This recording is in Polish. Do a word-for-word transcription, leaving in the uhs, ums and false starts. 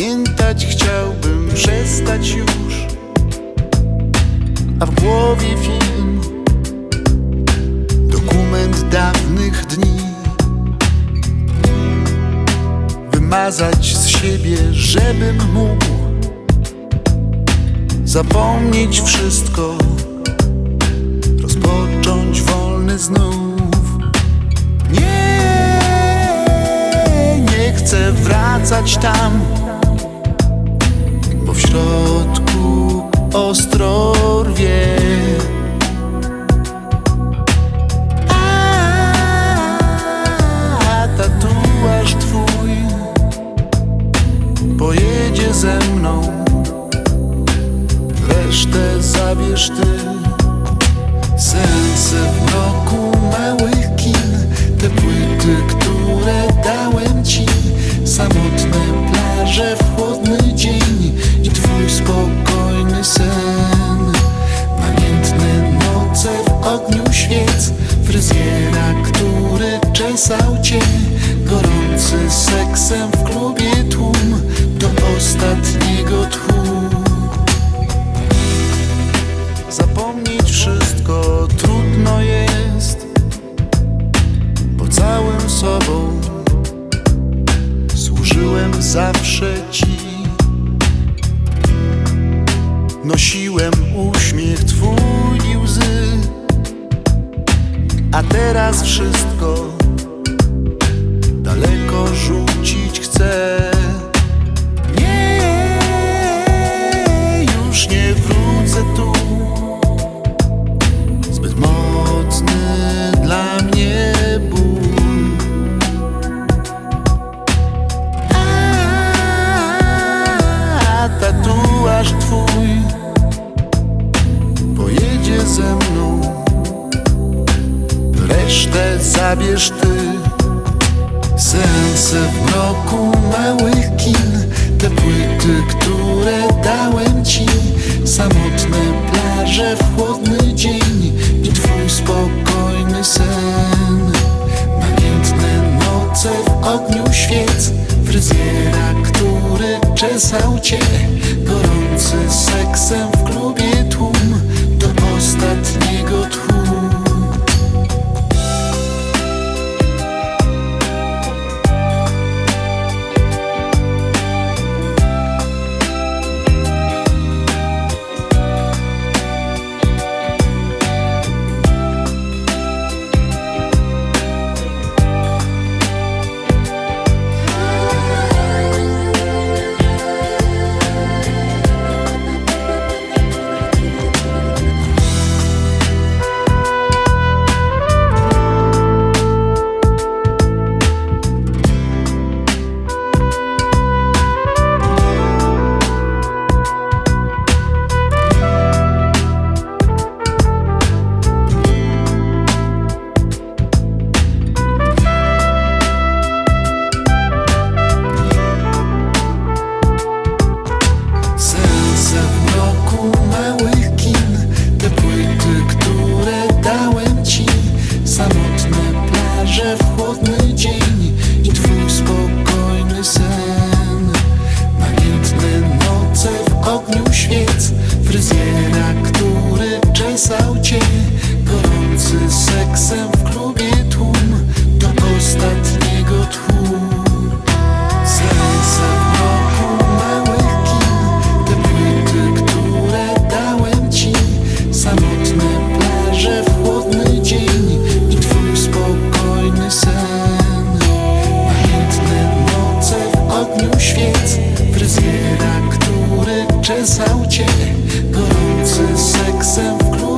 Pamiętać chciałbym przestać już, a w głowie film, dokument dawnych dni. Wymazać z siebie, żebym mógł zapomnieć wszystko, rozpocząć wolny znów. Nie, nie chcę wracać tam, bo w środku ostro rwie. A tatuaż twój pojedzie ze mną, resztę zabierz ty. Seanse w mroku małych kin, te płyty, które dałem ci, samotne plaże w chłodny dzień i twój spokojny sen. Namiętne noce w ogniu świec, fryzjera, który czesał cię, gorący seksem w klubie tłum do ostatniego tchu. Zapomnieć wszystko trudno jest, bo całym sobą służyłem zawsze ci. Nosiłem uśmiech twój i łzy, a teraz wszystko daleko rzucić chcę. Nie, już nie wrócę tu, zbyt mocny dla mnie ból. A tatuaż twój pojedzie ze mną, resztę zabierz ty. Seanse w mroku małych kin, te płyty, które dałem ci, samotne plaże w chłodny dzień i twój spokojny sen. Namiętne noce w ogniu świec, fryzjera, który czesał cię, gorący seksem w klubie tłum do ostatniego tchu. W chłodny dzień i twój spokojny sen. Namiętne noce w ogniu świec, fryzjera, który czesał cię, gorący seksem w klubie tłum do ostatniego tchu. Seanse w mroku małych kin, te płyty, które dałem ci, samotne plaże w chłodny dzień i twój spokojny sen. Namiętne noce w ogniu świec, fryzjera, który czesał cię, gorący seksem w klubie.